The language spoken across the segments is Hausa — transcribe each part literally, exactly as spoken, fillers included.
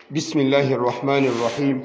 بسم الله الرحمن الرحيم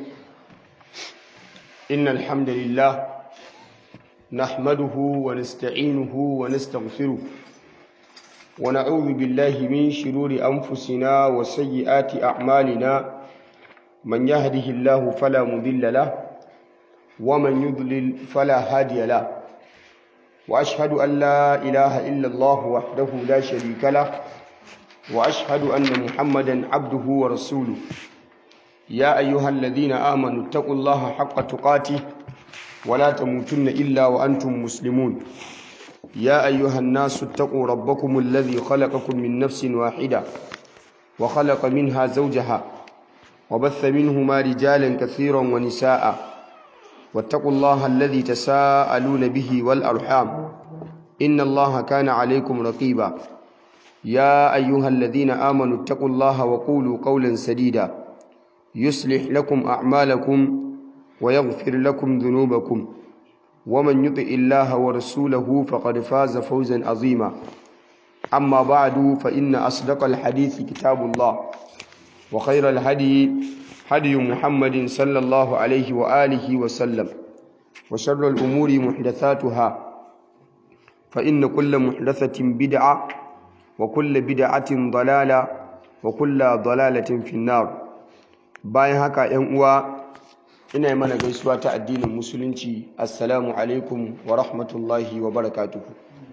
إن الحمد لله نحمده ونستعينه ونستغفره ونعوذ بالله من شرور أنفسنا وسيئات أعمالنا من يهده الله فلا مضل له ومن يضلل فلا هادي له وأشهد أن لا إله إلا الله وحده لا شريك له وأشهد أن محمدا عبده ورسوله يا أيها الذين آمنوا اتقوا الله حق تقاته ولا تموتن إلا وأنتم مسلمون يا أيها الناس اتقوا ربكم الذي خلقكم من نفس واحدة وخلق منها زوجها وبث منهما رجالا كثيرا ونساء واتقوا الله الذي تساءلون به والأرحام إن الله كان عليكم رقيبا يا أيها الذين آمنوا اتقوا الله وقولوا قولا سديدا يصلح لكم أعمالكم ويغفر لكم ذنوبكم ومن يطع الله ورسوله فقد فاز فوزا عظيما أما بعد فإن أصدق الحديث كتاب الله وخير الهدي هدي محمد صلى الله عليه وآله وسلم وشر الأمور محدثاتها فإن كل محدثة بدعة وكل بدعة ضلالة وكل ضلالة في النار. bayan haka ‘yan uwa ina yi mana gaisuwa ta addinin musulunci assalamu alaikum wa rahmatullahi wa barakatuhu.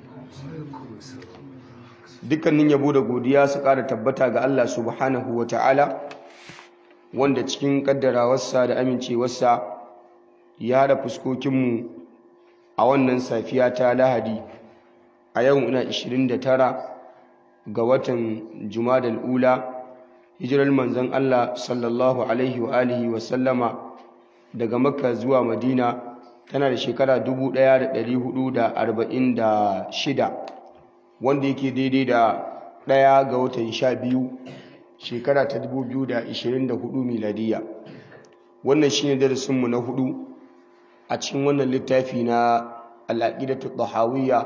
Dukkanin yabo da godiya su ƙara tabbata ga Allah subhanahu wa ta'ala wanda cikin ƙaddarawarsa da amincewarsa ya haɗa fuskokinmu a wannan safiya ta Lahadi a yau ina ishirin da tara ga watan Jumadal Ula hijirar manzon Allah sallallahu alaihi wa alihi wa sallama daga Makka zuwa Madina tana da shekara dubu ɗaya da ɗari hudu da arba'in da shida wanda yake daidai da ɗaya ga watan sha biyu shekara ta dubu biyu da ishirin da hudu miladiya. Wannan shine darasinmu na hudu a cikin wannan littafi na al-aqidatu tahawiyya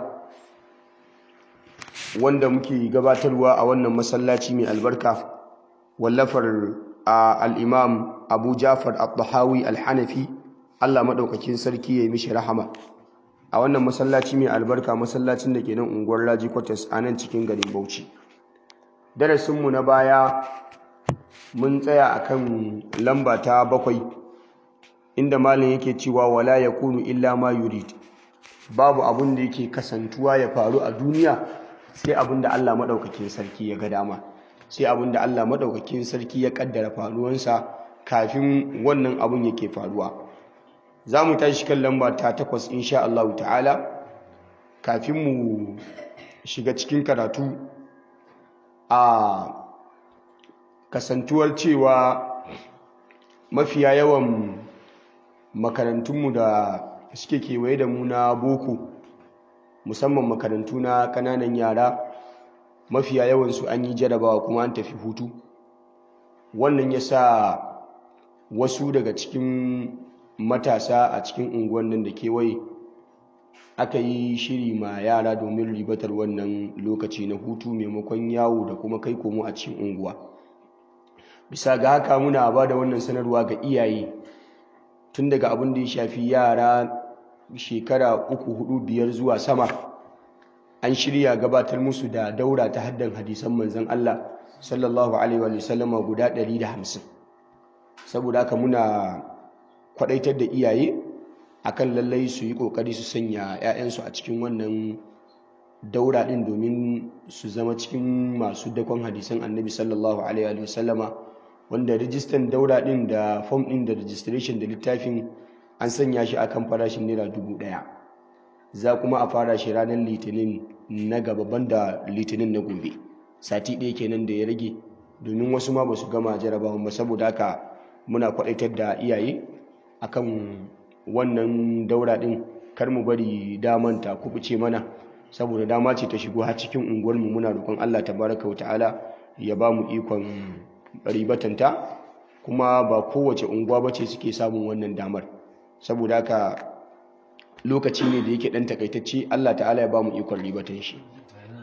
wanda muke gabatarwa a wannan masallaci mai albarka wallafar al-imam Abu Ja'far al-Tahawi al-Hanafi Allah madaukakin sarki ya yi mishi rahama a wannan masallaci mai albarka masallacin da ke nan unguwar Raji Quarters a nan cikin garin Bauchi. Darasinmu na baya mun tsaya akan lamba ta bakwai inda malam yake cewa wala yakunu illa ma yurid, babu abun da yake kasantuwa ya faru a duniya sai abun da Allah madaukakin sarki ya ga dama, sai abin da Allah madaukakin sarki ya kaddara faruwansa kafin wannan abun yake faruwa. Za mu tashi kan lamba ta takwas insha Allah ta'ala. Kafin mu shiga cikin karatu, a kasantuwar cewa mafiya yawan makarantunmu da suke kewaye da mu na boko, musamman makarantu na ƙananan yara, mafiya yawansu an yi jarabawa kuma an tafi hutu. Wannan ya sa wasu daga cikin matasa a cikin unguwannin da kewaye aka yi shiri ma yara domin ribatar wannan lokaci na hutu maimakon yawo da kuma kai komo a cikin unguwa. Bisa ga haka muna ba da wannan sanarwa ga iyaye tun daga abin da ya shafi yara shekara uku hudu biyar zuwa sama, an shirya gabatar musu da daura ta haddan hadisan manzon Allah sallallahu alaihi wa sallama guda ɗari da hamsin. Saboda haka muna kwadaitar da iyaye akan lallai su yi kokari su sanya 'ya'yansu a cikin wannan daura din domin su zama cikin masu dakon hadisan annabi sallallahu alaihi wa sallama, wanda rijistan daura din da form din da registration da littafin an sanya shi akan farashin naira dubu ɗaya. Za kuma a fara shi ranar litinin na gaba banda litinin na gobe, sati ɗaya kenan da ya rage, domin wasu ma ba su gama jarabawan ba. Saboda haka muna kwaɗaitar da iyaye akan wannan daura ɗin, kar mu bari daman ta kubuce mana, saboda dama ce ta shigo har cikin unguwarmu. Muna roƙon Allah tabaraka wa ta'ala ya ba mu ikon ribatanta, kuma ba kowace unguwa ba ce suke samun wannan damar. Saboda haka lokaci ne da yake ɗan takaitacce, Allah ta'ala ya ba mu ikon ribatan shi.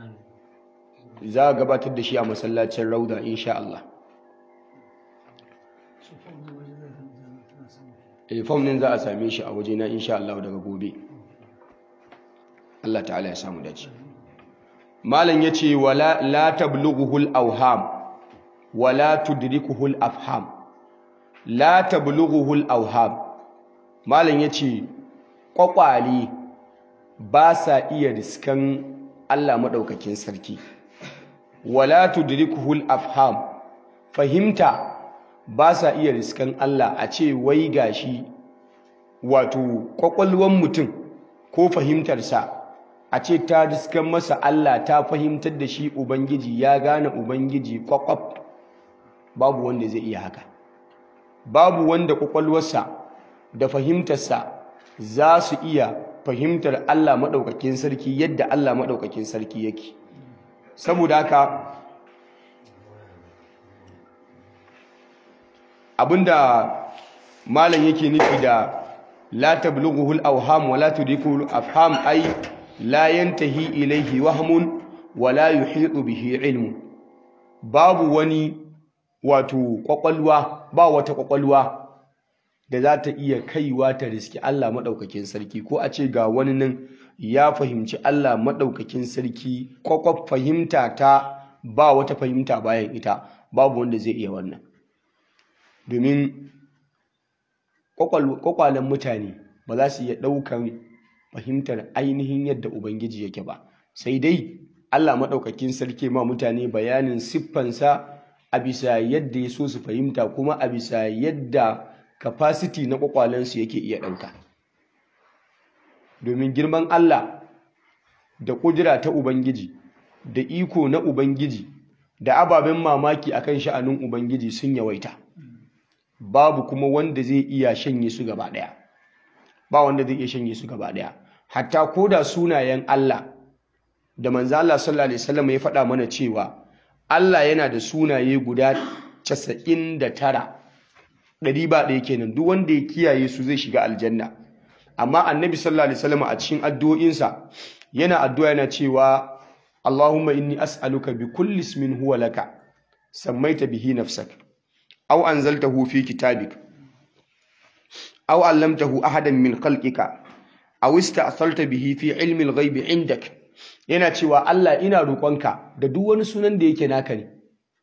Za a gabatar da shi a masallacin Rauda insha Allah. eh fom din za a same shi a waje na insha Allah daga gobe. Allah ta'ala ya samu dace. Malam yace wala la tablughuhul awham wala tudrikuhul afham. La tablughuhul awham. Malam yace kwakwali ba sa iya riskan Allah madaukakin sarki. Wala tudrikuhul afham. Fahimta ba sa iya riskan Allah a ce wai gashi wato kwakwalwan mutum ko fahimtarsa a ce ta riskan masa Allah ta fahimtar da shi Ubangiji ya gane Ubangiji kwakwaf, babu wanda zai iya haka. Babu wanda kwakwalwarsa da fahimtarsa za su iya fahimtar Allah maɗaukakin sarki yadda Allah maɗaukakin sarki yake. Saboda haka abinda malam yake nufi da la tablughuhul awham wa la tudrikuhul afham ay la yantahi ilayhi wahmun wa la yuhitu bihi ilmu. Babu wani wato kwakwalwa ba wata kwakwalwa da za ta iya kaiwa ta riski Allah madaukakin sarki ko a ce ga wani nan ya fahimci Allah madaukakin sarki kwakwaf fahimta ta ba wata fahimta bayan ita, babu wanda zai iya wannan. Domin kwakwalen mutane ba za su iya ɗaukan fahimtar ainihin yadda Ubangiji yake ba, sai dai Allah maɗaukakin sarki ma mutane bayanin siffansa a bisa yadda ya so su fahimta kuma a bisa yadda capacity na kwakwalensu yake iya ɗauka. Domin girman Allah da ƙudura ta Ubangiji da iko na Ubangiji da ababen mamaki akan sha'anin Ubangiji sun yawaita. Babu kuma wanda zai iya shanye su gaba ɗaya. Ba wanda zai iya shanye su gaba ɗaya. Hatta ko da sunayen Allah da manzo Allah sallallahu alaihi wasallam ya faɗa mana cewa Allah yana da sunaye guda casa'in da tara. Ɗari ba ɗaya kenan, duk wanda ya kiyaye su zai shiga aljanna. Amma Annabi sallallahu alaihi wasallam a cikin addu'o'insa yana addu'a yana cewa Allahumma inni as'aluka bi kulli ismin huwa laka sammaita bihi nafsak أو أنزلته في كتابك أو علمته أحدا من خلقك أو استأثرت به في علم الغيب عندك. yana cewa Allah ina roƙonka da duk wani sunan da yake naka ne,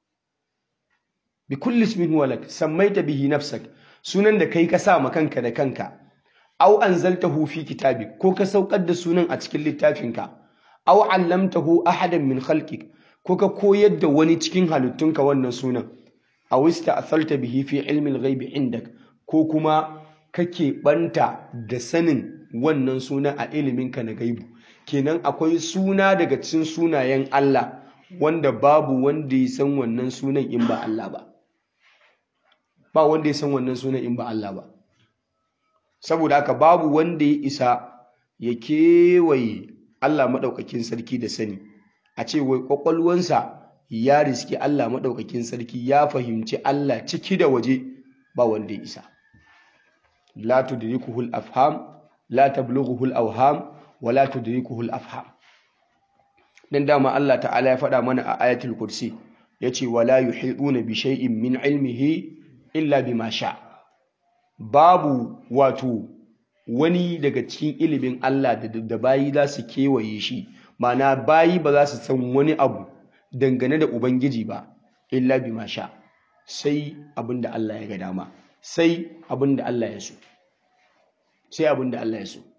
bi kulli ismin huwa lak sammaita bihi nafsak, sunan da kai ka sa ma kanka da kanka, aw anzaltahu fi kitabik, ko ka saukar da sunan a cikin littafinka, aw allamtahu ahadan min khalqik, ko ka koyar da wani cikin halittunka wannan sunan, aw ista'thalta bihi fi ilmi al-ghaib indak, ko kuma kake banta da sanin wannan suna a iliminka na gaibu. Kenan akwai suna daga cikin sunayen Allah wanda babu wanda ya san wannan sunan in ba Allah ba. Ba wanda ya san wannan sunan in ba Allah ba. Saboda haka babu wanda ya isa ya kewaye Allah madaukakin sarki da sani. A ce wai kwakwalwansa ya riski Allah maɗaukakin sarki ya fahimci Allah ciki da waje, ba wanda ya isa. La tudrikuhul afham la tablughuhul awham wa la tudrikuhul afham. Dan dama Allah ta'ala ya faɗa mana a ayatul kursi yace wala yuhiduna bi shay'in min ilmihi illa bima sha. Babu wato wani daga cikin ilimin Allah da, da bayi za su kewaye shi, ma'ana bayi ba za su san wani abu dangane da Ubangiji ba, illa bima sha, sai abin da Allah ya ga dama, sai abin da Allah ya so, sai abin da Allah ya so.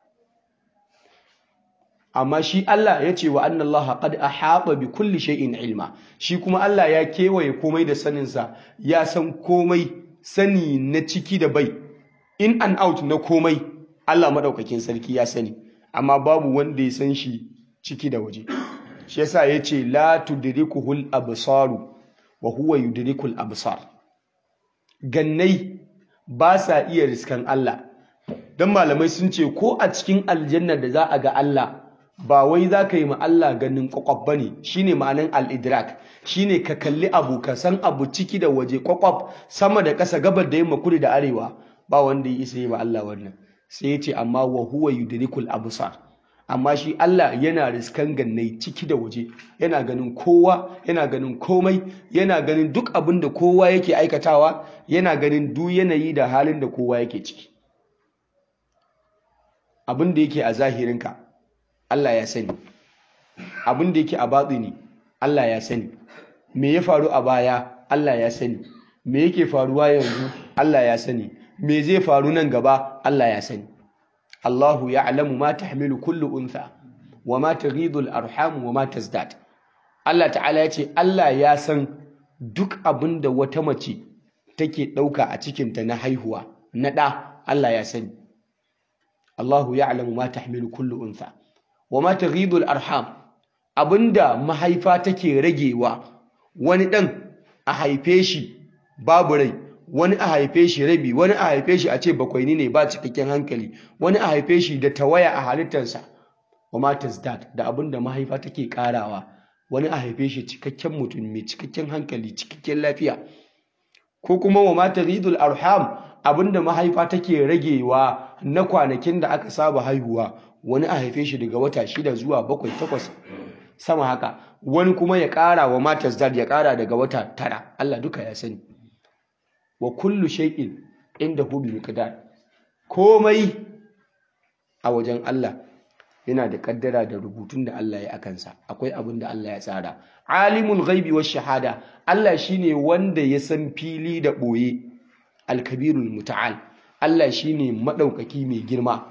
Amma shi Allah ya ce wa anna Allah qad ahata bi kulli shay'in ilma, shi kuma Allah ya kewaye komai da saninsa, ya san komai sani na ciki da bai, in and out na komai Allah madaukakin sarki ya sani, amma babu wanda ya san shi ciki da waje. Shi yasa yace la tudrikuhul absaru wa huwa yudrikul absar. Gannai ba sa iya riskan Allah. Dan malamai sun ce ko a cikin aljanna da za a ga Allah, ba wai za ka yi ma Allah ganin kwakwaf bane, shine ma'anan al-idrak, shine ka kalli abu ka san abu ciki da waje kwakwaf, sama da ƙasa, gabar da yamma, kudu da arewa, ba wanda ya isa yi ma Allah wannan. Sai yace amma wa huwa yudrikul absar. amma shi Allah yana riskan gannai ciki da waje, yana ganin kowa, yana ganin komai, yana ganin duk abin da kowa yake aikatawa, yana ganin duk yanayi da halin da kowa yake ciki. Abin da yake a zahirinka Allah ya sani, abin da yake a batini Allah ya sani, me ya faru a baya Allah ya sani, me yake faruwa yanzu Allah ya sani, me zai faru nan gaba Allah ya sani. Allahu ya'lamu ma tahmilu kullu untha wa ma taghidu al-arham wa ma tazdad. Allah ta'ala ya ce Allah ya san duk abin da wata mace take ɗauka a cikinta na haihuwa na ɗa, Allah ya sani. Allahu ya'lamu ma tahmilu kullu untha wa ma taghidu al-arham, abinda mahaifa take ragewa, wani ɗan a haife shi babu rai, wani a haife shi rabi, wani a haife shi a ce bakwaini ne ba cikakken hankali, wani a haife shi da tawaya a halittarsa. Wa ma tazdad, da abinda mahaifa take karawa, wani a haife shi cikakken mutum mai cikakken hankali, cikakken lafiya. Ko kuma wa ma taghidul arham, abinda mahaifa take ragewa na kwanakin da aka saba haihuwa, wani a haife shi daga wata shida zuwa bakwai takwas sama haka, wani kuma ya kara wa ma tazdad ya kara daga wata tara. Allah duka ya sani. Wa kullu shay'in indahu bi miqdar, komai a wajen Allah yana da kaddara da rubutun da Allah ya akansa. Akwai abin da Allah ya tsara. Alimul ghaibi wash shahada, Allah shine wanda ya san fili da boye. Al-kabirul muta'al, Allah shine madaukaki mai girma.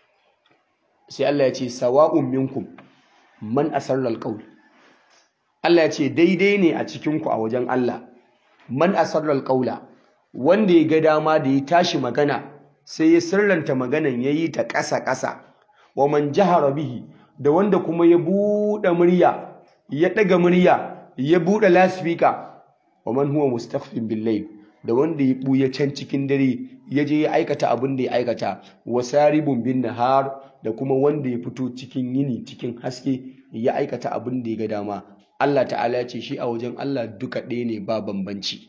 Sai Allah ya ce sawa'un minkum man asarra al-qawl, Allah ya ce daidai ne a cikin ku a wajen Allah man asarra al-qawla, wanda ya ga dama da ya tashi magana sai ya sirranta maganan yayi ta ƙasa-ƙasa, wa man jahara bihi, da wanda kuma ya buɗe murya, ya ɗaga murya, ya buɗe lasfika, wa man huwa mustakhfin bil layl, da wanda ya buya can cikin dare ya je ya aikata abin da ya aikata, wa saribun bin nahar, da kuma wanda ya fito cikin yini cikin haske ya aikata abin da ya ga dama. Allah ta'ala ya ce shi a wajen Allah duka ɗaya ne, ba bambanci.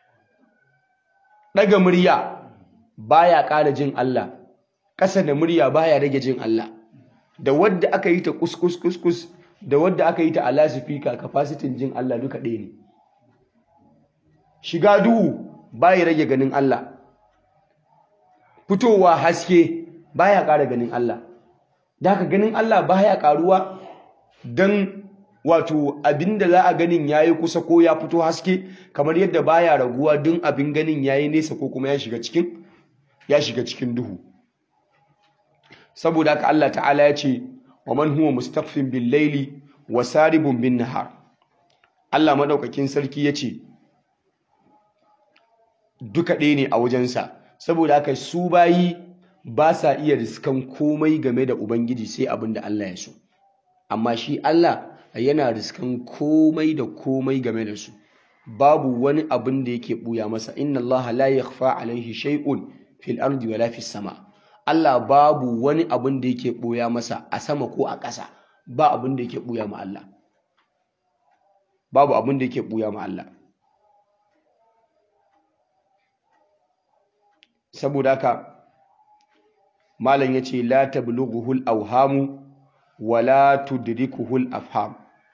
Ɗaga murya baya ƙara jin Allah, ƙasa da murya baya rage jin Allah. Da wadda aka yi ta kuskus kuskus da wadda aka yi ta a lasifika, kafasitin jin Allah duka ɗaya ne. Shiga duhu baya rage ganin Allah, fitowa haske baya ƙara ganin Allah. Da haka ganin Allah baya ƙaruwa don wato abin da za a ganin ya yi kusa ko ya fito haske, kamar yadda baya raguwa don abin ganin ya yi nesa ko kuma ya shiga cikin ya shiga cikin duhu. Saboda haka Allah ta'ala ya ce wa man huwa mustakhfin bil laili wa saribun bin nahar. Allah madaukakin sarki ya ce duka ɗaya ne a wajensa. Saboda haka su bayi ba sa iya riskan komai game da Ubangiji sai abin da Allah ya so, amma shi Allah yana riskan komai da komai game da su. Babu wani abin da yake buya masa. Inna Allah la yakhfa alaihi shay'un fil ardi wala fis sama. Allah babu wani abin da yake buya masa a sama ko a ƙasa. Ba abin da yake buya ma Allah. Babu abin da yake buya ma Allah. Saboda haka malam yace la tablughuhul awhamu wala tudrikuhul afham.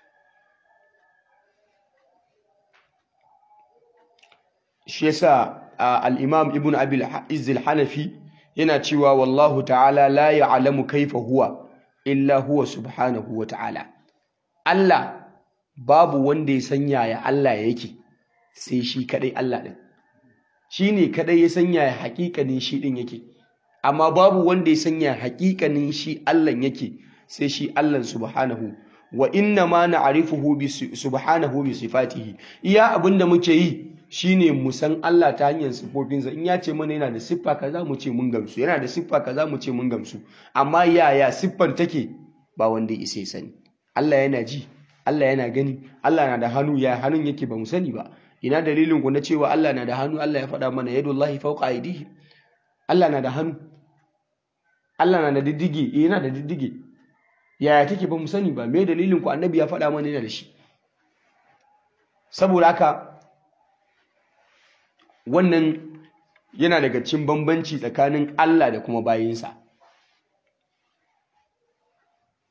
Shi yasa al-Imam Ibn Abi al-Izz al-Hanafi yana cewa wallahu ta'ala la ya'lamu kaifa huwa illa huwa subhanahu wa ta'ala. Allah babu wanda ya san yaya Allah yake sai shi kadai Allah din. Shine kadai ya san yaya hakikanin shi din yake. Amma babu wanda ya san yaya hakikanin shi Allah yake sai shi Allah subhanahu. Wa inna ma na'rifuhu bi subhanahu bi sifatihi. Iya abinda muke yi shine mu san Allah ta hanyar sifofinsa. In ya ce mana yana da siffa kaza mu ce mun gamsu, yana da siffa kaza mu ce mun gamsu. Amma yaya siffar take ba wanda ya sani. Allah yana ji, Allah yana gani, Allah na da hannu, ya hannun yake ba mu sani ba. Ina dalilin ku na cewa Allah na da hannu? Allah ya faɗa mana yadullahi fawqa aydihi. Allah na da hannu. Allah na da diddige, eh yana da diddige. Yaya take ba mu sani ba. Me dalilin ku? Annabi ya faɗa mana yana da shi. Saboda haka wannan yana daga cikin bambanci tsakanin Allah da kuma bayinsa.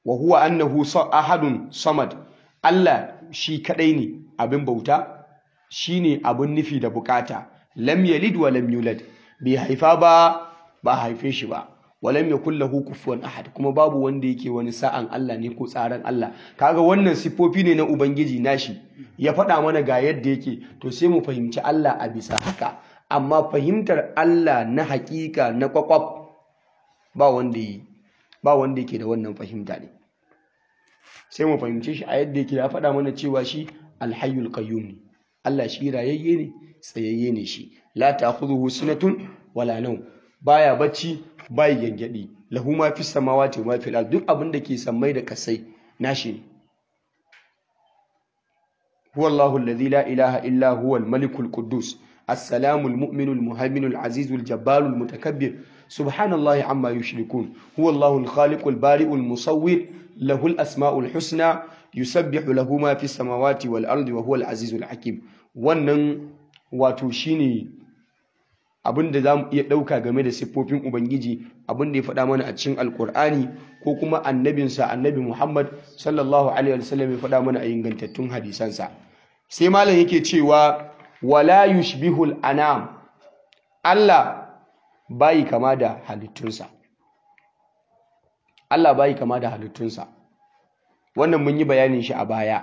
wa huwa annahu ahadun samad, Allah shi kadai ne abin bauta, shine abin nufi da bukata, lam yalid wa lam yulad, bai haifa ba ba haife shi ba, wa lam yakul lahu kufuwan ahad, kuma babu wanda yake wani sa'an Allah ne ko tsaran Allah. Kaga wannan sifofi ne na ubangiji nashi, ya faɗa mana ga yadda yake, to sai mu fahimci Allah a bisa haka. Amma fahimtar Allah na hakika na kwakwaf ba wanda yi ba wanda yake da wannan fahimta ne. Sai mu fahimce shi a yadda yake, ya faɗa mana cewa shi alhayyul qayyum ne, Allah shi rayayye ne, tsayayye ne shi, la ta'khudhuhu sinatun wala nawm, baya bacci bai gangadi, lahu ma fis samawati wa ma fil ard, duk abin da ke sammai da kasai nashi ne. huwa Allahu alladhi la ilaha illa huwa al-malikul quddus السلام المؤمن المهيمن العزيز الجبار المتكبر سبحان الله عما يشركون هو الله الخالق البارئ المصور له الأسماء الحسنى يسبح له ما في السماوات والأرض وهو العزيز الحكيم. wannan wato shine abin da zamu iya dauka game da siffofin ubangiji, abin da ya faɗa mana a cikin alkur'ani ko kuma annabinsa annabi Muhammad sallallahu alaihi wasallam ya faɗa mana a ingantattun hadisansa. Sai malam yake cewa wala yushbihul anam, Allah bai kama da halittunsa. Allah bai kama da halittunsa. Wannan mun yi bayanin shi a baya.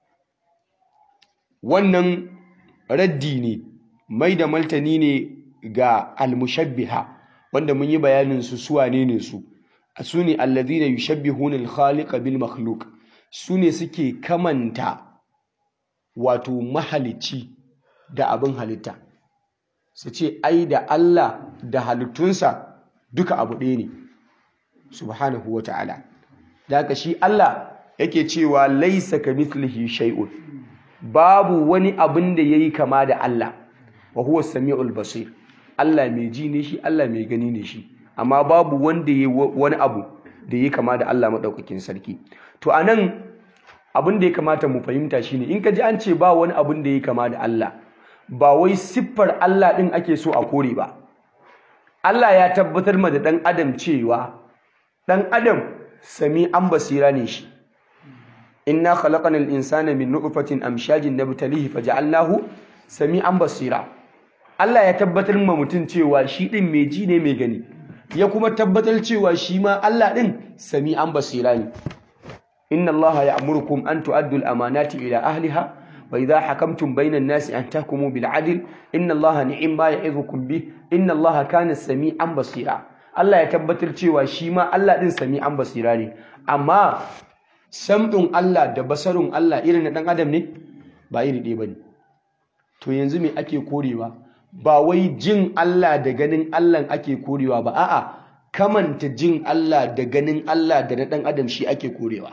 Wannan raddi ne, mai da maltani ne ga almushabbiha, wanda mun yi bayanin su suwane ne su. Su ne alladhina yushabbihuna al-khaliqa bil makhluq. Su ne suke kamanta wato mahalicci da abin halitta, su ce ai da Allah da halittunsa duka abu ɗaya ne subhanahu wa ta'ala. Da haka shi Allah yake cewa laisa kamithlihi shay'un, babu wani abin da yayi kama da Allah, wa huwa samiul basir, Allah mai ji ne shi, Allah mai gani ne shi, amma babu wanda yayi wani abu da yayi kama da Allah madaukakin sarki. To anan abin da ya kamata mu fahimta shine, in ka ji an ce ba wani abin da yayi kama da Allah, ba wai siffar Allah ɗin ake so a kore ba. Allah ya tabbatar ma da ɗan adam cewa ɗan adam sami an basira ne shi. Inna khalaqanal insana min nutfatin amshajin nabtalihi faja'alnahu sami'an basira. Allah ya tabbatar ma mutum cewa shi ɗin mai ji ne mai gani, ya kuma tabbatar cewa shi ma Allah ɗin sami'an basira ne. Inna Allah ya'murukum an tu'addu al-amanati ila ahliha وإذا حكمتم بين الناس أن تحكموا بالعدل إن الله نعم ما يعظكم به إن الله كان سميعا بصيرا. Allah ya tabbatar cewa shi ma Allah din sami'an basira ne, amma sam'un Allah da basarun Allah irin na dan adam ne, ba iri ɗaya bane. To yanzu me ake korewa? Ba wai jin Allah da ganin Allah ake korewa ba, a'a kamanta jin Allah da ganin Allah da na dan adam shi ake korewa.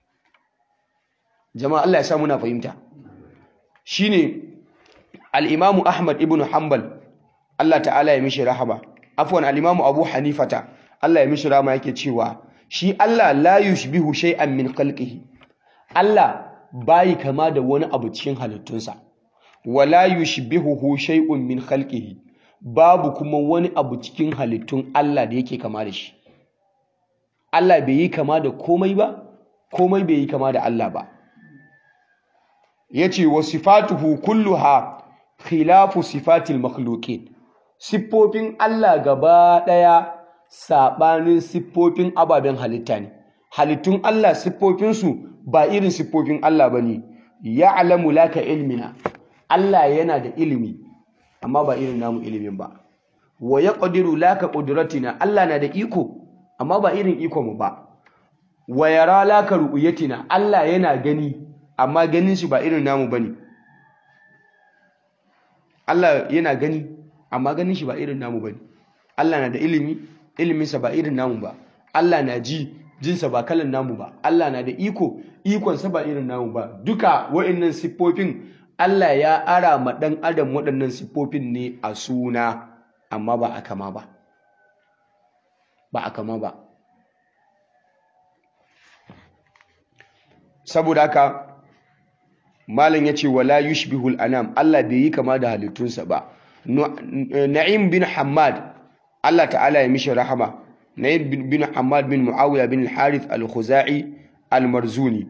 Jama'a Allah ya sa muna fahimta. Shine al-Imam Ahmad ibn Hanbal, Allah ta'ala ya mishi rahama, afwan al-Imam Abu Hanifata, Allah ya mishi rahama, yake cewa shi Allah la yushbihu shay'an min khalqihi, Allah bai kama da wani abu cikin halittunsa, wala yushbihuhu shay'un min khalqihi, babu kuma wani abu cikin halittun Allah da yake kama da shi. Allah bai yi kama da komai ba, komai bai yi kama da Allah ba. Yace wa sifatuhu kulluha khilafu sifatil makhluqin, siffofin Allah gaba daya sabanin siffofin ababen halitta ne. Halittun Allah siffofinsu ba irin siffofin Allah bane. Ya'lamu laka ilmina, Allah yana da ilimi amma ba irin namu ilimin ba. Wa yaqdiru laka qudratina, Allah na da iko amma ba irin iko mu ba. Wa yara laka ru'yatina, Allah yana gani amma ganin shi ba irin namu bane. Allah yana gani amma ganin shi ba irin namu bane. Allah na da ilimi, iliminsa ba irin namu ba. Allah na ji, jinsa ba kalan namu ba. Allah na da iko, ikonsa ba irin namu ba. Duka waɗannan siffofin Allah ya ara ma ɗan adam waɗannan siffofin ne a suna, amma ba a kama ba. Ba a kama ba. Saboda haka malam yace wala yushbihul anam, Allah bai yi kama da halittunsa ba. Na'im bin Hammad, Allah ta'ala ya mishi rahama, Naib bin Hammad bin Muawiya bin al-Harith al-Khuzai al-Marzuni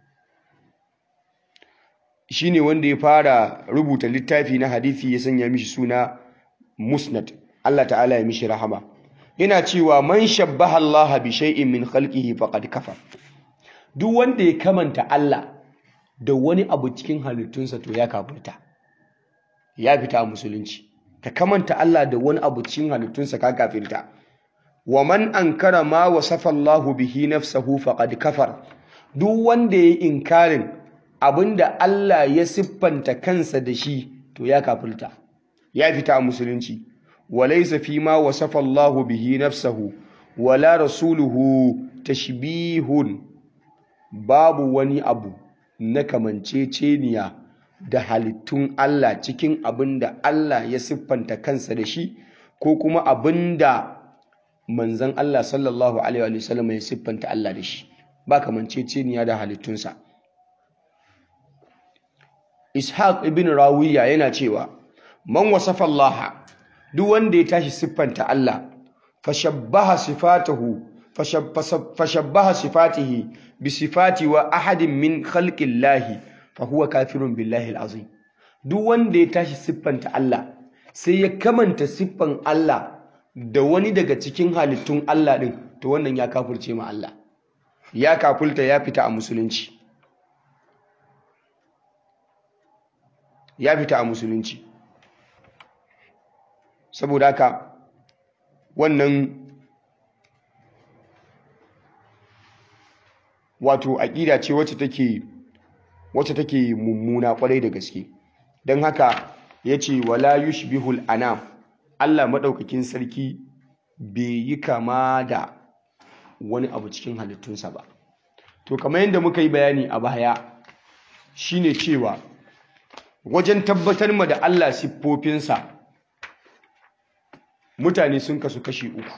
shine wanda ya fara rubuta littafi na hadisi ya sanya mishi suna Musnad. Allah ta'ala ya mishi rahama. Yana cewa man shabbaha Allah bi shay'in min khalqihi faqad kafar. Duk wanda ya kamanta Allah da wani abu cikin halittunsa to ya kafirta. Ya fita a musulunci. Ka kamanta Allah da wani abu cikin halittunsa ka kafirta. Wa man ankara ma wasafa Allah bihi nafsahu faqad kafar. Duk wanda ya inkarin abinda Allah ya siffanta kansa da shi to ya kafirta. Ya fita a musulunci. Walaysa fi ma wasafa Allah bihi nafsahu wala rasuluhu tashbihun. Babu wani abu na kamanceceniya da halittun Allah cikin abinda Allah ya siffanta kansa da shi ko kuma abinda manzon Allah sallallahu alaihi wa sallam ya siffanta Allah da shi. Ba kamanceceniya da halittunsa. Ishaq ibn Rawiya yana cewa man wasafa Allah, duk wanda ya tashi siffanta Allah, fashabbaha sifatahu fashabbaha sifatihi bi sifati wa ahadin min khalqillahi fa huwa kafirun billahi alazim. Duk wanda ya tashi siffanta Allah sai ya kamanta siffan Allah da wani daga cikin halittun Allah din, to wannan ya kafirce ma Allah, ya kafulta, ya fita a musulunci. Ya fita a musulunci. Saboda haka wannan wato aqida ce wacce take wacce take mummuna kwarai da gaske. Dan haka yace wala yushbihul anam. Allah madaukakin sarki bai yi kama da wani abu cikin halittunsa ba. To kamar yadda muka yi bayani a baya shine cewa wajen tabbatar ma da Allah siffofinsa mutane sun kasu kashi uku.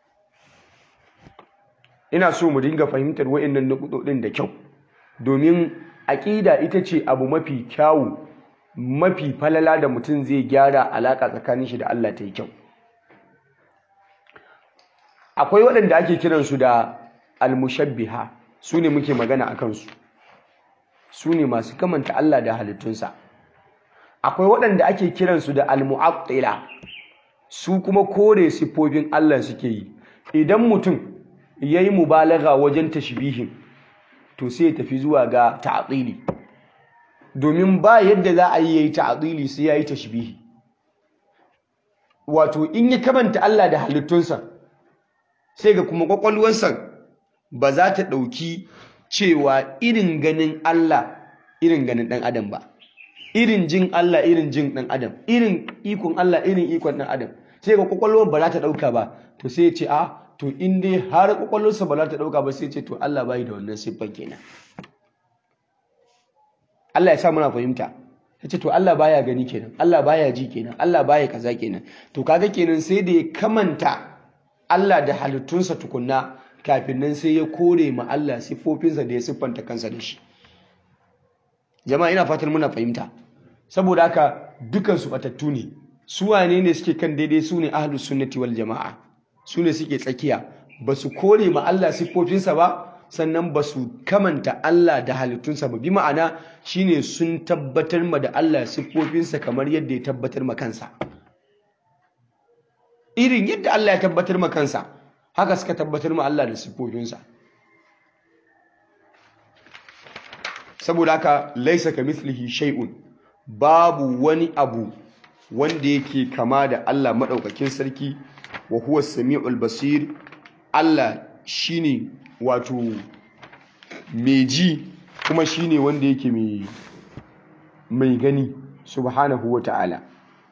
Ina so mu dinga fahimtar wa'annan nukudodin da kyau, domin aqida ita ce abu mafi kyawu, mafi falala da mutum zai gyara alaka tsakanin shi da Allah ta yi kyau. Akwai waɗanda ake kiransu da al-mushabbiha, su ne muke magana a kansu. Su ne masu kamanta Allah da halittunsa. Akwai waɗanda ake kiransu da al-mu'attila, su kuma kore siffofin Allah suke yi. Idan mutum ya yi mubalaga wajen tashbihin, to sai ya tafi zuwa ga ta'atili, domin ba yadda za a yi ya yi ta'atili sai ya yi tashbihi. Wato in ya kamanta Allah da halittunsa, sai ga kuma ƙwaƙwalwarsa ba za ta ɗauki cewa irin ganin Allah irin ganin ɗan adam ba, irin jin Allah irin jin ɗan adam, irin ikon Allah irin ikon ɗan adam, sai ga ƙwaƙwalwar ba za ta ɗauka ba. To sai ya ce a to in dai har ƙwaƙwalwarsa ba za ta ɗauka ba, sai ya ce to Allah bai da wannan siffan kenan. Allah ya sa muna fahimta. Ya ce to Allah baya gani kenan, Allah baya ji kenan, Allah baya kaza kenan. To kaga kenan sai da ya kamanta Allah da halittunsa tukunna, kafin nan sai ya kore ma Allah siffofinsa da ya siffanta kansa da shi. Jama'a ina fatan muna fahimta. Saboda haka dukansu batattu ne. Su wane ne suke kan daidai? Su ne ahlus sunnati wal jama'a. Su ne suke tsakiya. Ba su kore ma Allah siffofinsa ba, sannan ba su kamanta Allah da halittunsa ba. Bi ma'ana shine sun tabbatar ma da Allah siffofinsa kamar yadda ya tabbatar ma kansa. Irin yadda Allah ya tabbatar ma kansa, haka suka tabbatar ma Allah da siffofinsa. Saboda haka laisa kamithlihi shay'un, babu wani abu wanda yake kama da Allah madaukakin sarki, wa huwa as-sami'ul basir. Allah shine wato mai ji kuma shine wanda yake mai mai gani subhanahu wa ta'ala.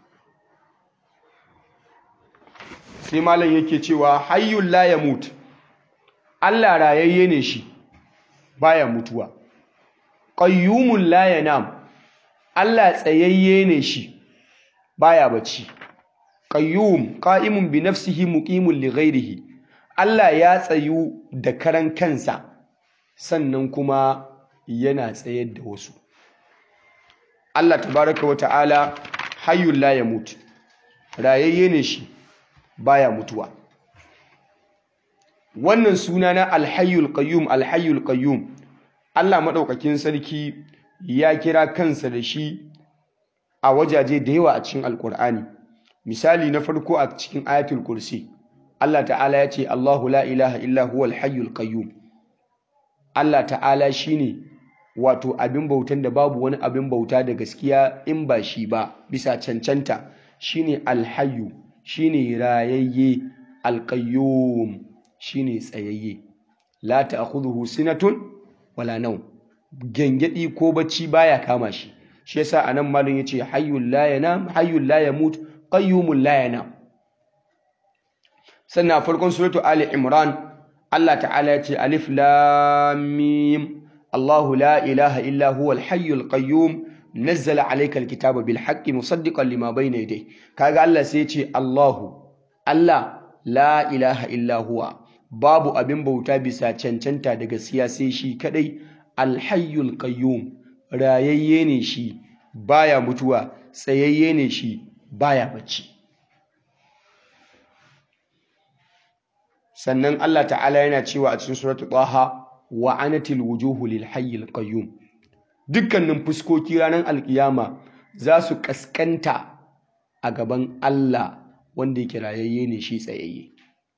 Sai malam yake cewa hayyul la yamut, Allah rayayye ne shi, baya mutuwa. Qayyumul la yanam, Allah tsayayye ne shi, baya bacci. Qayyum qa'imun bi nafsihi muqimun li ghairihi, Allah ya tsayu da karan kansa sannan kuma yana tsayar da wasu. Allah tabaraka wa ta'ala hayyul la yamut, rayayye ne shi, baya mutuwa. wannan suna na alhayyul qayyum alhayyul qayyum Allah madaukakin sarki ya kira kansa da shi a wajaje da yawa a cikin alkur'ani. Misali na farko a cikin ayatul kursi Allah ta'ala ya ce Allahu la ilaha illa huwal hayyul qayyum. Allah ta'ala shine wato abin bautan da babu wani abin bauta da gaskiya in ba shi ba bisa cancanta, shine alhayyu, shine rayayye, alqayyum shine tsayayye, la ta'khudhuhu sinatun wala nawm, gengedi ko bacci baya kama shi. Shi yasa anan malin yace hayyul la yanam hayyul la yamut qayyumul la yanam. Sannan a farkon suratu Ali Imran Allah ta'ala ya ce alif lam mim Allahu la ilaha illa huwal hayyul qayyum nazzala alayka alkitaba bil haqqi musaddiqan lima bayna yadayhi. Kaga Allah sai ya ce Allahu, Allah la ilaha illa huwa, babu abin bauta bisa cancanta da gaskiya sai shi kadai, alhayyul qayyum, rayayye ne shi baya mutuwa, tsayayye ne shi baya bacci. Sannan Allah ta'ala yana cewa a cikin suratul Taha wa anatil wujuhu lil hayyil qayyum. Dukkanin fuskoki ranar alkiyama za su kaskanta a gaban Allah wanda yake rayayye ne shi tsayayye.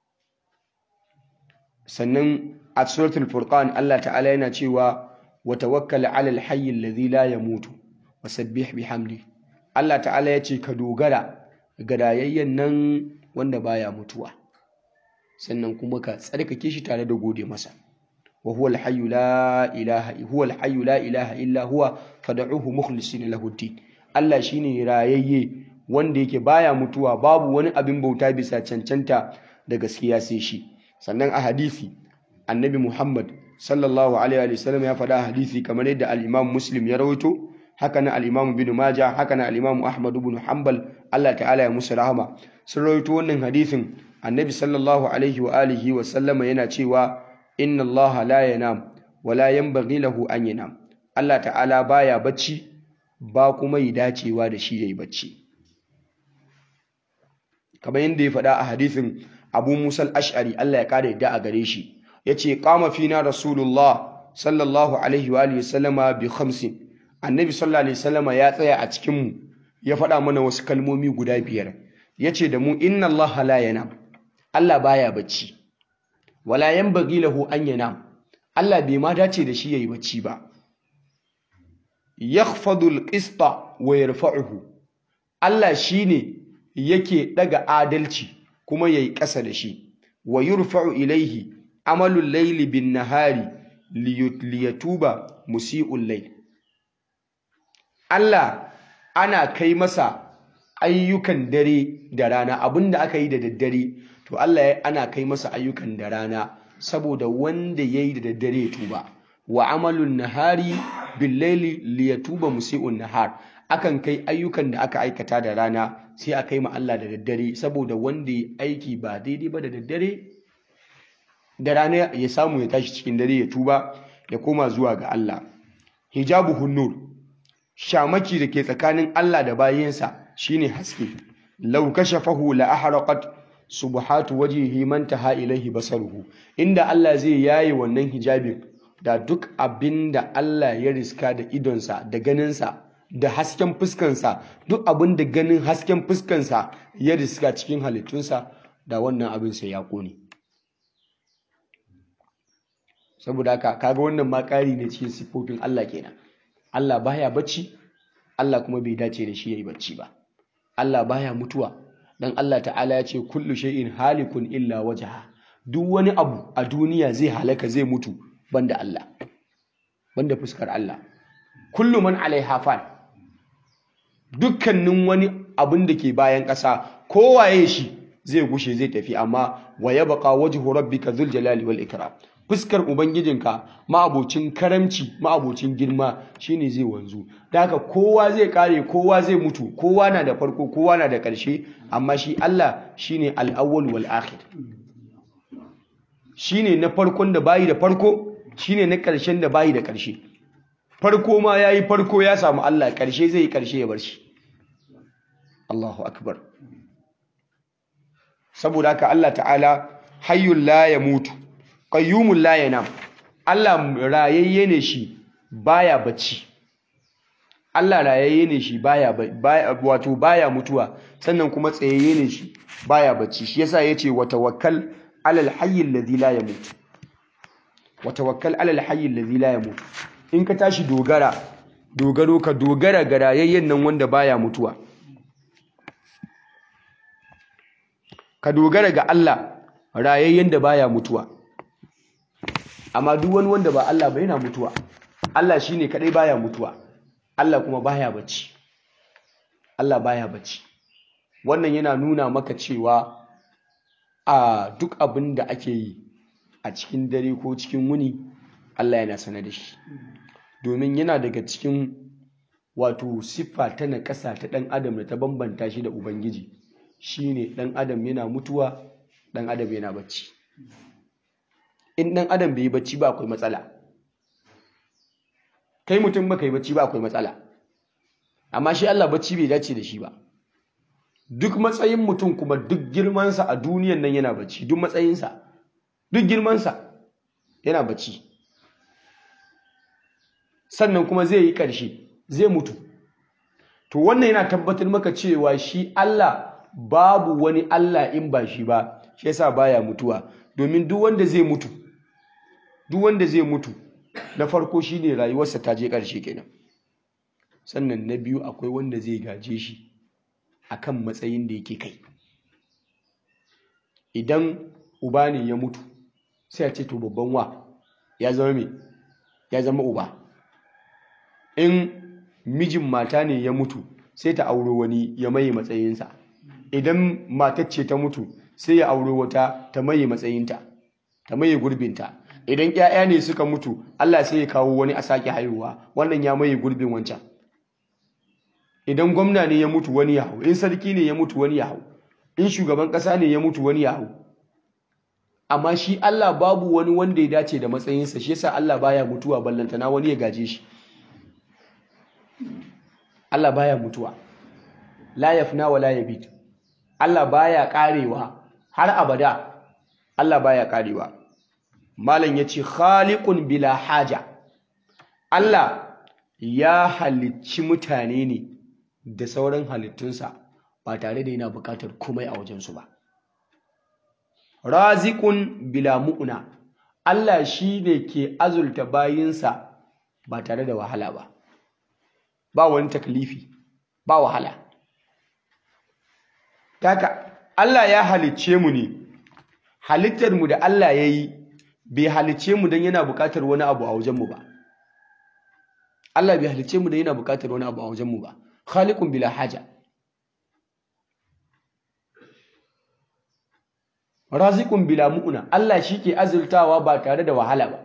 Sannan a suratul Furqan Allah ta'ala yana cewa wa tawakkal 'alal hayyil ladhi la yamutu wasabbih bihamdi. Allah ta'ala ya ce ka dogara ga rayayyen nan wanda baya mutuwa, sannan kuma ka tsarkake shi tare da gode masa. wa huwa al-hayyu la ilaha huwa al-hayyu la ilaha illa huwa fad'uhu mukhlisina lahu ad-din. Allah shine rayayye wanda yake baya mutuwa, babu wani abin bauta bisa cancanta da gaskiya sai shi. Sannan a hadisi Annabi Muhammad sallallahu alaihi wa sallam ya faɗa hadisi kamar yadda al-Imam Muslim ya rawaito, haka na al-Imam Ibn Majah, haka na al-Imam Ahmad ibn Hanbal, Allah ta'ala ya musu rahama, sun rawaito wannan hadisin. Annabi sallallahu alaihi wa alihi wa sallama yana cewa inna Allah la yanam wa la yanbaghi lahu an yanam. Allah ta'ala baya bacci, ba kuma yi dacewa da shi yayi bacci. Kamar yadda ya faɗa a hadisin Abu Musa al-Ash'ari, Allah ya kare yadda a gare shi, yace qama fina Rasulullah sallallahu alaihi wa alihi wa sallama bi khamsin. Annabi sallallahu alaihi wa sallama ya tsaya a cikin mu ya faɗa mana wasu kalmomi guda biyar. Yace da mu inna Allah la yanam, Allah baya bacci, wala yanbaghi lahu an yanam, Allah bai ma dace da shi yayi bacci ba. Yakhfadu al-qista wa yarfa'uhu, Allah shine yake daga adalci kuma yayi ƙasa da shi. Wa yurfa'u ilayhi amalul layli bin nahari liyatuba musii'ul layl. Allah ana kai masa ayyukan dare da rana, abinda aka yi da daddare to Allah ana kai masa ayyukan da rana saboda wanda yayi da daddare ya tuba. Wa amalun nahari bil layli liyatuba musii'un nahar, akan kai ayyukan da aka aikata da rana sai a kai ma Allah da daddare saboda wanda ya aiki ba daidai ba da daddare da rana ya samu ya tashi cikin dare ya tuba ya koma zuwa ga Allah. Hijabuhun nur, shamaki da ke tsakanin Allah da bayinsa shine haske. Law kashafahu la ahraqat subhatu wajhihi man taha ilayhi basaruhu. Inda Allah zai yaye wannan hijabin, da duk abinda Allah ya riska da idonsa da ganinsa da hasken fuskansa, duk abinda ganin hasken fuskansa ya riska cikin halittunsa, da wannan abin sai ya kone. Saboda haka kaga wannan ma ƙari ne cikin siffofin Allah kenan. Allah baya bacci, Allah kuma bai dace da shi yayi bacci ba. Allah baya mutuwa, dan Allah ta'ala ya ce kullu shay'in halikun illa wajha. Duk wani abu a duniya zai halaka zai mutu banda Allah, banda fuskar Allah. Kullu man alaiha fan, dukkanin wani abin da ke bayan ƙasa kowaye shi zai gushe zai tafi, amma wa yabqa wajhu rabbika dhul jalali wal ikram. Fuskar ubangijinka ma'abocin karamci ma'abocin girma shine zai wanzu. Da haka kowa zai kare, kowa zai mutu, kowa na da farko, kowa na da ƙarshe, amma shi Allah shine al-awwal wal akhir. Shine na farkon da bayi da farko, shine na ƙarshen da bayi da ƙarshe. Farko ma yayi farko ya samu Allah, ƙarshe zai yi ƙarshe ya bar shi. Allahu akbar. Saboda haka Allah ta'ala hayyul la yamutu, qayyumul la yanam Allah rayayye ne shi baya bacci Allah rayayye ne shi baya wato baya mutuwa sannan kuma tsayayye ne shi baya bacci shi yasa yace wa tawakkal alal hayy alladhi la yamut wa tawakkal alal hayy alladhi la yamut in ka tashi dogara dogaro ka dogara ga rayayyen nan wanda baya mutuwa ka dogara ga Allah rayayyen da baya mutuwa amma duk wani wanda ba Allah ba yana mutuwa Allah shine kadai baya mutuwa Allah kuma baya bacci Allah baya bacci wannan yana nuna maka cewa a duk abin da ake yi a cikin dare ko cikin wuni Allah yana sanar da shi domin yana daga cikin wato siffa ta naƙasa ta ɗan adam da ta bambanta shi da ubangiji shine ɗan adam yana mutuwa ɗan adam yana bacci in ɗan adam bai yi bacci ba akwai matsala kai mutum baka yi bacci ba akwai matsala amma shi Allah bacci bai dace da shi ba duk matsayin mutum kuma duk girmansa a duniyan nan yana bacci duk matsayinsa duk girmansa yana bacci sannan kuma zai yi ƙarshe zai mutu to wannan yana tabbatar maka cewa shi Allah babu wani Allah in ba shi ba shi yasa baya mutuwa domin duk wanda zai mutu duk wanda zai mutu na farko shine rayuwarsa ta je ƙarshe kenan sannan na biyu akwai wanda zai gaje shi akan matsayin da yake kai idan uba ne ya mutu sai a ce to babban wa ya zama me ya zama uba in mijin mata ne ya mutu sai ta auro wani ya maye matsayinsa idan matar ce ta mutu sai ya auro wata ta maye matsayinta ta maye gurbinta idan ƴaƴa ne suka mutu Allah sai ya kawo wani a sake haihuwa wannan ya maye gurbin wancan idan gwamna ne ya mutu wani ya hau in sarki ne ya mutu wani ya hau in shugaban ƙasa ne ya mutu wani ya hau amma shi Allah babu wani wanda ya dace da matsayinsa shi yasa Allah baya mutuwa ballantana wani ya gaje shi Allah baya mutuwa la yafna wa la yabit Allah baya karewa har abada Allah baya karewa malam yace khaliqun bila haja Allah ya halicci mutane ne da sauran halittunsa ba tare da yana buƙatar komai a wajensu ba raziqun bila mu'na Allah shine ke azulta bayinsa ba tare da wahala ba ba wani taklifi ba wahala kaka Allah ya halicce mu ne halittar mu da Allah yayi bai halicce mu dan yana buƙatar wani abu a wajen mu ba Allah bai halicce mu dan yana buƙatar wani abu a wajen mu ba khaliqun bila haja raziqun bila mu'na Allah shike azultawa ba tare da wahala ba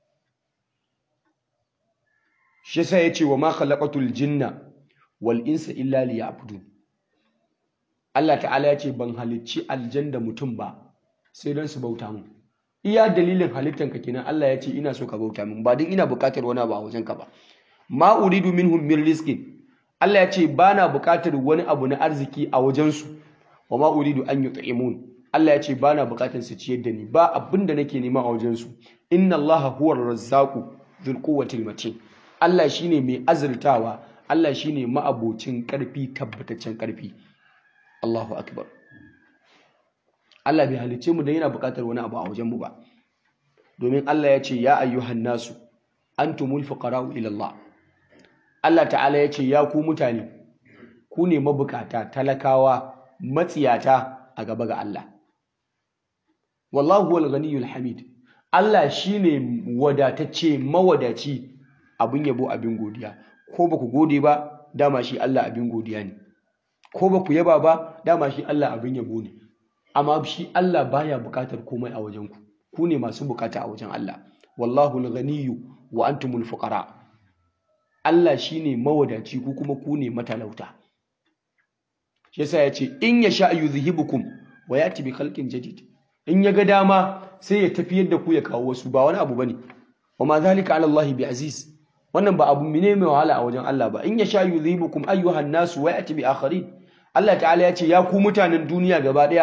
shi yasa yace wa ma khalaqatul jinna wal insa illa liya'budun Allah ta'ala yace ban halicci aljanna mutum ba sai don su bauta mu iya dalilin halittanka kenan Allah yace ina so ka bauta min ba din ina buƙatar wani abu a wajenka ba ma uridu minhum min rizqin Allah yace bana buƙatar wani abu na arziki a wajensu wa ma uridu an yut'imun Allah yace bana buƙatar su ciyar da ni ba abinda nake nema a wajensu inna Allaha huwar razzaqu dhul quwwatil matin Allah shine mai azurtawa Allah shine ma'abocin ƙarfi tabbataccen ƙarfi Allahu akbar Allah bai halice mu dan yana buƙatar wani abu a wajen mu ba domin Allah ya ce ya ayyuhan nasu antumul fuqara'u ila Allah Allah ta'ala ya ce ya ku mutane ku ne mabukata talakawa matsiyata a gaba ga Allah wallahu huwal ghaniyyul hamid Allah shine wadatacce mawadaci abin yabo abin godiya ko baku gode ba dama shi Allah abin godiya ne ko baku yaba ba dama shi Allah abin yabo ne amma shi Allah baya bukatar komai a wajen ku ku ne masu bukata a wajen Allah wallahu al-ghaniyyu wa antumul fuqara Allah shine mawadaci ku kuma ku ne matalauta shi yasa yace in yasha yuzhibukum wa yati bi khalqin jadid in yaga dama sai ya tafiyar da ku ya kawo wasu ba wani abu bane wa ma zalika ala Allah bi aziz wannan ba abu ne mai wahala a wajen Allah ba in yasha yudhibukum ayyuhan nasu wa yati bi akharin Allah ta'ala yace ya ku mutanen duniya gaba daya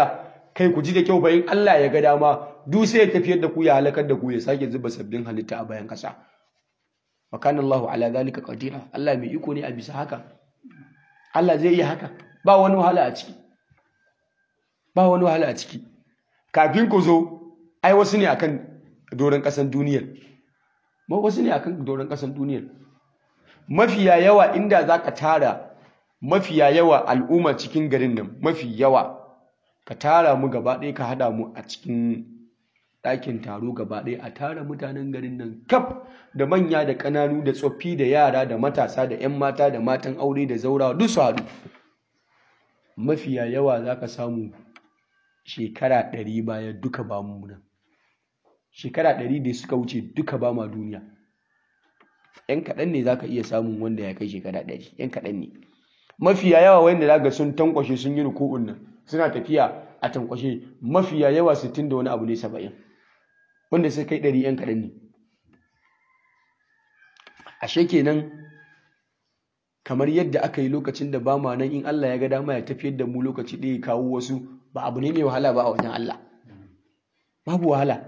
kai ku ji da kyau bayin Allah ya ga dama duk sai ya tafiyar da ku ya halakar da ku ya sake zuba sabbin halitta a bayan kasa wa kana Allahu ala zalika qadira Allah mai iko ne a bisa haka Allah zai iya haka ba wani wahala a ciki ba wani wahala a ciki kafin ku zo ai wasu ne akan doron kasan duniyar ma wasu ne akan doron kasan duniyar mafiya yawa inda zaka tara mafiya yawa al'umma cikin garin nan mafi yawa ka tara mu gaba ɗaya ka hada mu a cikin ɗakin taro gaba ɗaya a tara mutanen garin nan kaf da manya da ƙananu da tsoffi da yara da matasa da 'yan mata da matan aure da zaurawa duk su haɗu mafiya yawa za ka samu shekara ɗari baya duka ba mu nan shekara ɗari da suka wuce duka ba ma duniya 'yan kaɗan ne za ka iya samun wanda ya kai shekara ɗari 'yan kaɗan ne mafiya yawa wanda za ga sun tankwashe sun yi ruku'un nan suna tafiya a tankwashe mafiya yawa sittin da wani abu ne saba'in wanda sai kai ɗari 'yan kaɗan ne ashe kenan kamar yadda aka yi lokacin da ba ma nan in Allah ya ga dama ya tafiyar da mu lokaci ɗaya ya kawo wasu ba abu ne mai wahala ba a wajen Allah babu wahala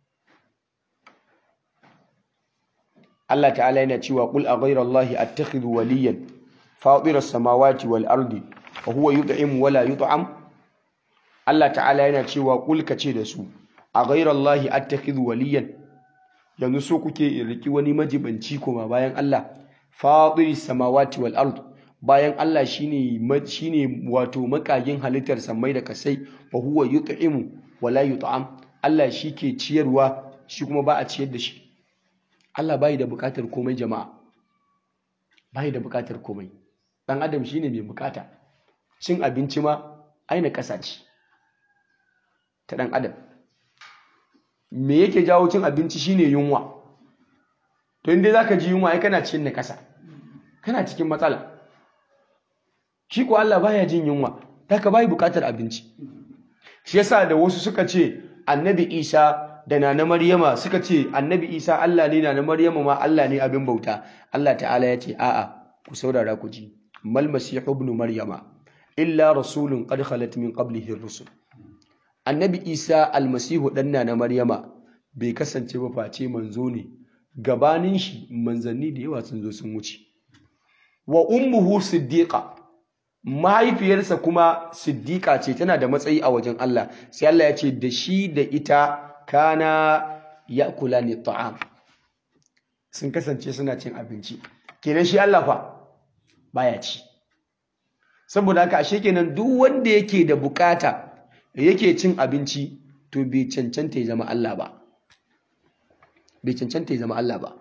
Allah ta'ala yana cewa qul a ghayra Allahi attakhidhu waliyan fatira samawati wal ardi wa huwa yut'im wa la yut'am Allah ta'ala yana cewa qul kace da su a ghayra Allahi attakhidhu waliyan yanzu so kuke riki wani majibanci kuma bayan Allah fatiri samawati wal ard bayan Allah shine shine wato makagin halittar samai da kasai wa huwa yut'imu wa la yut'am Allah shike ciyarwa shi kuma ba a ciyar da shi Allah bai da bukatar komai jama'a bai da bukatar komai dan adam shine mai bukata cin abinci ma aina kasa ce ta dan adam me yake jawo cin abinci shine yunwa to inda zaka ji yunwa ai kana cikin nakasa kana cikin matsala shi ko Allah baya jin yunwa haka bai bukatar abinci shi yasa da wasu suka ce annabi Isa da nana Maryama suka ce annabi Isa Allah ne nana Maryama ma Allah ne abin bauta Allah ta'ala ya ce a'a ku saurara ku ji mal masih ibn maryama illa rasulun qad khalat min qablihi ar-rusul annabi Isa almasihu dan nana Maryama bai kasance ba face manzo ne gabanin shi manzanni da yawa sun zo sun wuce wa ummuhu siddiqa mahaifiyarsa kuma siddiqa ce tana da matsayi a wajen Allah sai Allah ya ce da shi da ita kana ya'kulani ta'am sun kasance suna cin abinci kenan shi Allah fa baya ci saboda haka ashe kenan duk wanda yake da bukata yake cin abinci to bai cancanta ya zama Allah ba bai cancanta ya zama Allah ba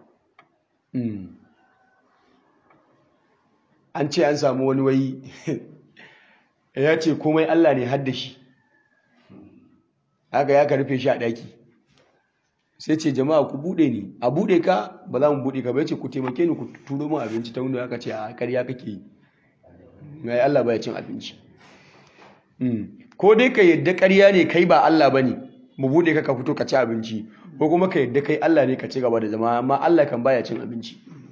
an ce an samu wani wai ya ce komai Allah ne hadda shi haka ya ka rufe shi a ɗaki sai ce jama'a ku buɗe ni a buɗe ka ba za mu buɗe ka ba ya ce ku taimake ni ku turo min abinci ta wanda aka ce a ƙarya kake yi mai Allah ba ya cin abinci ko dai ka yadda ƙarya ne kai ba Allah ba ne mu buɗe ka ka fito ka ci abinci ko kuma ka yadda kai Allah ne ka ci gaba da zama amma Allah kan baya cin abinci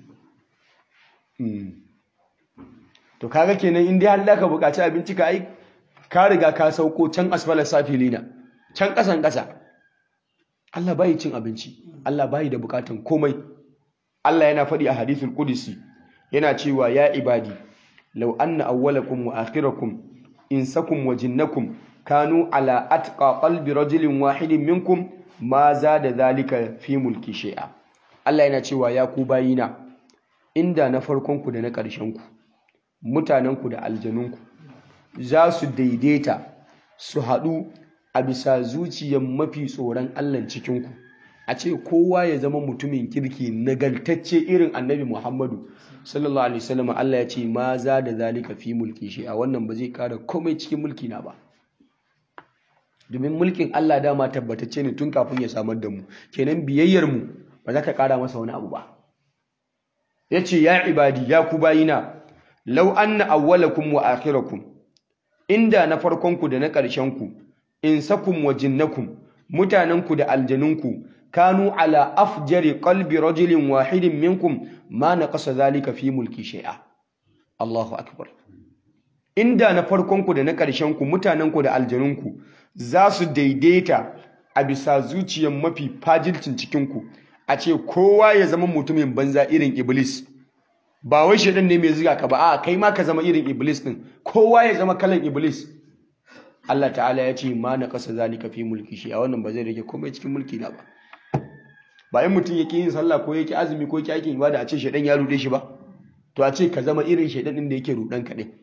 to kaga kenan in dai har da ka buƙaci abinci ka ai ka riga ka sauko can asfalar safilina can ƙasan ƙasa Allah bai cin abinci Allah bai da buƙatan komai Allah yana faɗi a hadithul qudsi yana cewa ya ibadi law anna awwalakum wa akhirakum insakum wa jinnakum kanu ala atqa qalbi rajulin wahidin minkum ma zada zalika fi mulki shay'a Allah yana cewa ya ku bayina inda na farkon ku da na ƙarshen ku mutanen ku da aljanun ku za su daidaita su haɗu a bisa zuciyar mafi tsoron Allah cikin ku a ce kowa ya zama mutumin kirki nagartacce irin annabi Muhammadu sallallahu alaihi wasallam Allah ya ce ma za da zalika fi mulki shi a wannan ba zai kara komai cikin mulki na ba domin mulkin Allah dama tabbatacce ne tun kafin ya samar da mu kenan biyayyar mu ba za ta kara masa wani abu ba yace ya ibadi ya ku bayina law anna awwalakum wa akhirakum inda na farkon ku da na ƙarshen ku insakum wa jinnakum mutanen ku da aljanunku kanu ala afjari qalbi rajulin wahidin minkum ma naqasa zalika fi mulki shay'a Allahu akbar inda na farkon ku da na ƙarshen ku mutanen ku da aljanunku za su daidaita a bisa zuciyar mafi fajilcin cikinku a ce kowa ya zama mutumin banza irin iblis ba wai shaidan ne mai ziga ka ba a kai ma ka zama irin iblis din kowa ya zama kalan iblis Allah ta'ala ya ce ma na kasa zalika fi mulki shi a wannan ba zai rage komai cikin mulki na ba ba in mutum yake yin sallah ko yake azumi ko yake aikin ibada a ce shaidan ya rude shi ba to a ce ka zama irin shaidan din da yake rudan ka din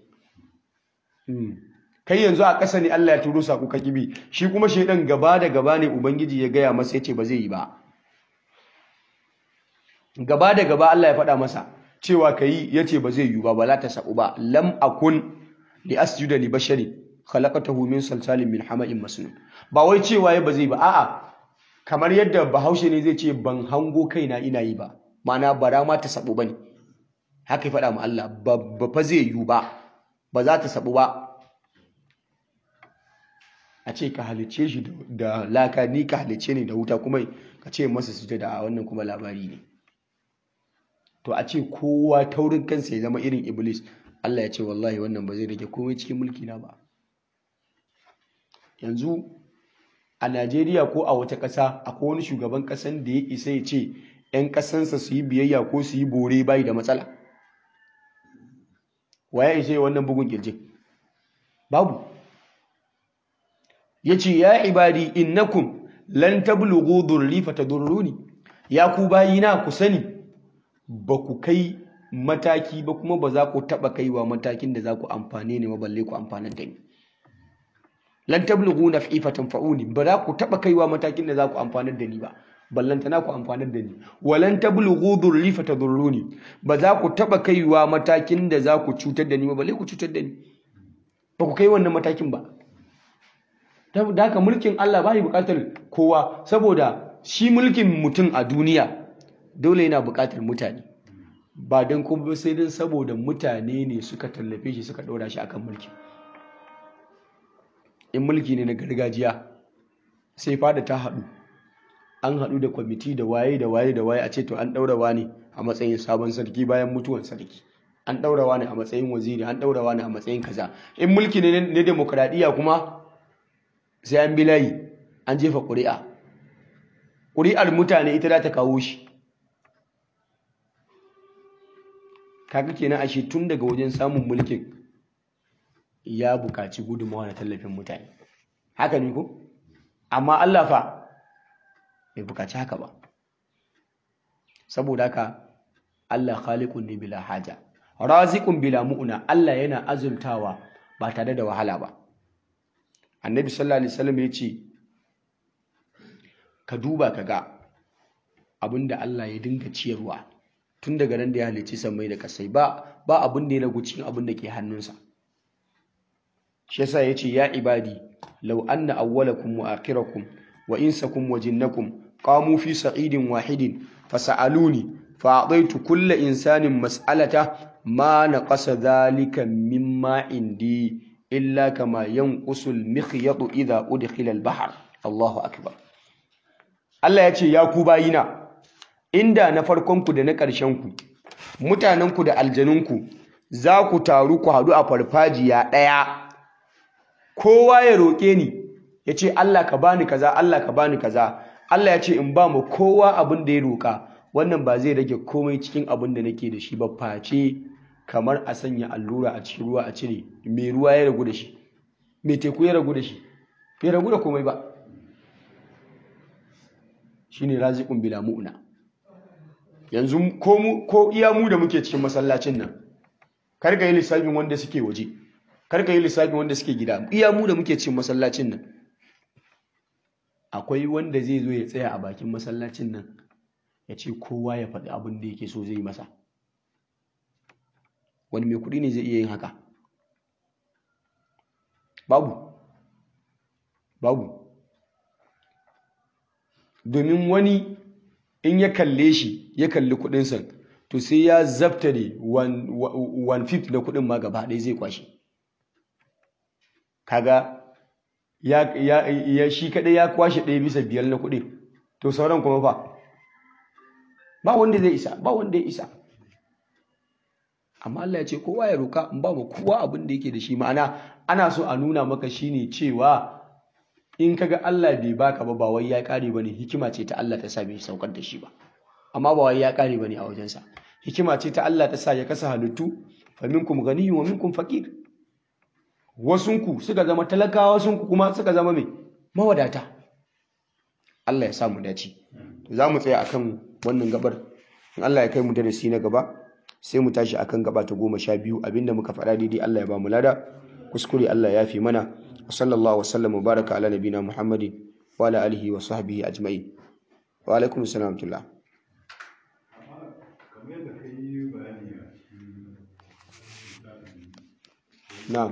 kai yanzu a ƙasa ne Allah ya turo saku ka kibi shi kuma shaidan gaba da gaba ne ubangiji ya gaya masa yace ba zai yi ba gaba da gaba Allah ya faɗa masa cewa kai yace ba zai yi ba bala ta sa'u ba lam akun li asjuda li bashari khalaqatahu min salsalin min hama'in masnun ba wai cewa ya ba zai ba a'a kamar yadda bahaushe ne zai ce ban hango kaina ina yi ba ma'ana bara ma ta sa'u bane haka ya faɗa ma Allah ba fa zai yi ba ba za ta sa'u ba a ce ka halice shi da laka ni ka halice ne da wuta kuma ka ce masa sujada a wannan kuma labari ne to a ce kowa taurin kansa ya zama irin iblis Allah ya ce wallahi wannan ba zai rage komai cikin mulki na ba yanzu a Najeriya ko a wata ƙasa akwai wani shugaban ƙasan da ya isa ya ce 'yan ƙasansa su yi biyayya ko su yi bore bai da matsala waye isa wannan bugun kirjin babu yace ya ibadi innakum lan tablughu dhurri fatadurruni ya ku bayina ku sani ba ku kai mataki ba kuma ba za ku taba kaiwa matakin da za ku amfane ni ba balle ku amfanar da ni lan tablughu naf'i fatanfa'uni ba za ku taba kaiwa matakin da za ku amfanar da ni ba ballantana ku amfanar da ni walan tablughu dhurri fatadurruni ba za ku taba kaiwa matakin da za ku cutar da ni ba balle ku cutar da ni ba ku kai wannan matakin ba da haka mulkin Allah ba yi bukatar kowa saboda shi mulkin mutum a duniya dole yana bukatar mutane ba don kuma sai don saboda mutane ne suka tallafe shi suka ɗora shi akan mulki in mulki ne na gargajiya sai fada ta haɗu an haɗu da kwamiti da waye da waye da waye a ce to an ɗaura wani a matsayin sabon sarki bayan mutuwan sarki an ɗaura wani a matsayin waziri an ɗaura wani a matsayin kaza in mulki ne na demokradiyya kuma sai an bi layi an jefa ƙuri'a ƙuri'ar mutane ita za ta kawo shi kaga kenan ashe tun daga wajen samun mulkin ya buƙaci gudunmawa na tallafin mutane haka ne ko amma Allah fa bai buƙaci haka ba saboda haka Allah khaliqun ne bila haja raziqun bila mu'na Allah yana azultawa ba tare da wahala ba annabi sallallahu alaihi wasallam ya ce ka duba ka ga abinda Allah ya dinga ciyarwa tun daga nan da ya halicci sammai da kasai ba ba abin da ya ragu cikin abin da ke hannunsa shi yasa ya ce ya ibadi law anna awwalakum wa akhirakum wa insakum wa jinnakum qamu fi sa'idin wahidin fasaluni fa a'taitu kulla insanin mas'alata ma naqasa dhalika mimma indi illa kama yanqusul mikhyatu idha udkhila al-bahr Allahu akbar Allah ya ce ya ku bayina inda na farkon ku da na ƙarshen ku mutanen ku da aljanun ku za ku taru ku hadu a farfajiya daya kowa ya roke ni yace Allah ka bani kaza Allah ka bani kaza Allah ya ce in ba mu kowa abin da ya roka wannan ba zai rage komai cikin abin da nake da shi ba face kamar a sanya allura a cikin ruwa a cire mai ruwa ya ragu da shi mai teku ya ragu da shi bai ragu da komai ba shine raziqun bila mu'na yanzu ko mu ko iya mu da muke cikin masallacin nan kar ka yi lissafin wanda suke waje kar ka yi lissafin wanda suke gida iya mu da muke cikin masallacin nan akwai wanda zai zo ya tsaya a bakin masallacin nan ya ce kowa ya faɗi abin da yake so zai yi masa wani mai kuɗi ne zai iya yin haka babu babu domin wani in ya kalle shi ya kalli kuɗinsa to sai ya zabta ne one fifth na kuɗin ma gaba ɗaya zai kwashe kaga ya, ya, ya shi kaɗai ya kwashe ɗaya bisa biyar na kuɗin to sauran kuma fa ba wanda zai isa ba wanda ya isa amma Allah ya ce kowa ya roka in ba mu kowa abin da yake da shi ma'ana ana so a nuna maka shine cewa in kaga Allah bai baka ba ba wai ya kare bane, hikima ce ta Allah ta sa bai saukar da shi ba, amma ba wai ya kare bane a wajensa. Hikima ce ta Allah ta sa ya kasa halittu, fa minkum ghaniyyun wa minkum faqir. Wasunku suka zama talakawa, wasunku kuma suka zama mai mawadata. Allah ya sa mu dace. Za mu tsaya akan wannan gabar, in Allah ya kai mu darasi na gaba sai mu tashi akan gaba ta goma sha biyu. Abinda muka faɗa daidai Allah ya ba mu lada, kuskure Allah ya fi mana. Sallallahu wa sallam wa baraka ala nabina Muhammadin wa ala alihi wa sahbihi ajma'in. Wa alaikum assalam wa rahmatullah. Na'am.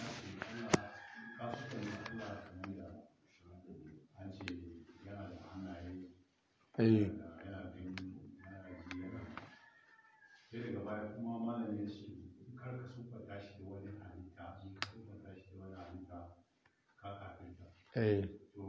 Eh. Eh.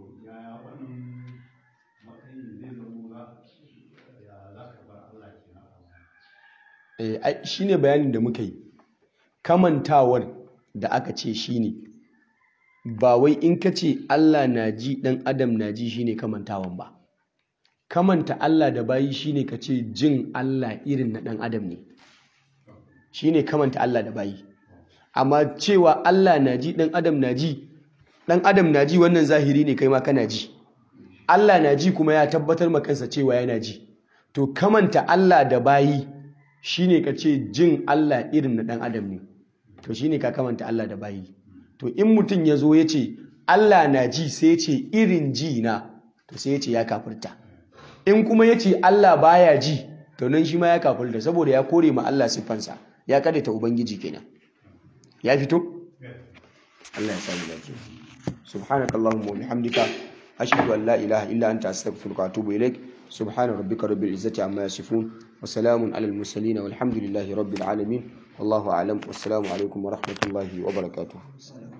Eh, ai shine bayanin da muka yi. Kamantawar da aka ce shine ba wai in ka ce Allah na ji dan adam na ji shine kamantawan ba. Kamanta Allah da bayi shine ka ce jin Allah irin na dan adam ne. Shine kamanta Allah da bayi. Amma cewa Allah na ji dan adam na ji, dan adam na ji wannan zahiri ne, kai ma kana ji. Allah na ji kuma ya tabbatar ma kansa cewa yana ji. To kamanta Allah da bayi shine ka ce jin Allah irin na dan adam ne. To shine ka kamanta Allah da bayi. To in mutum ya zo ya ce Allah na ji sai ya ce irin ji na, to sai ya ce ya kafirta. In kuma ya ce Allah baya ji, to nan shi ma ya kafirta, saboda ya kore ma Allah siffansa, ya kadaita ubangiji kenan. Ya fito? Allah ya sani lafiya. Subhanakallahumma wa bihamdika ashhadu an la ilaha illa anta astaghfiruka wa atubu ilaik. Subhana rabbika rabbil izzati amma yasifun wa salamun alal mursalin walhamdulillahi rabbil alamin. Wallahu a'lam. Wassalamu alaikum wa rahmatullahi wa barakatuh.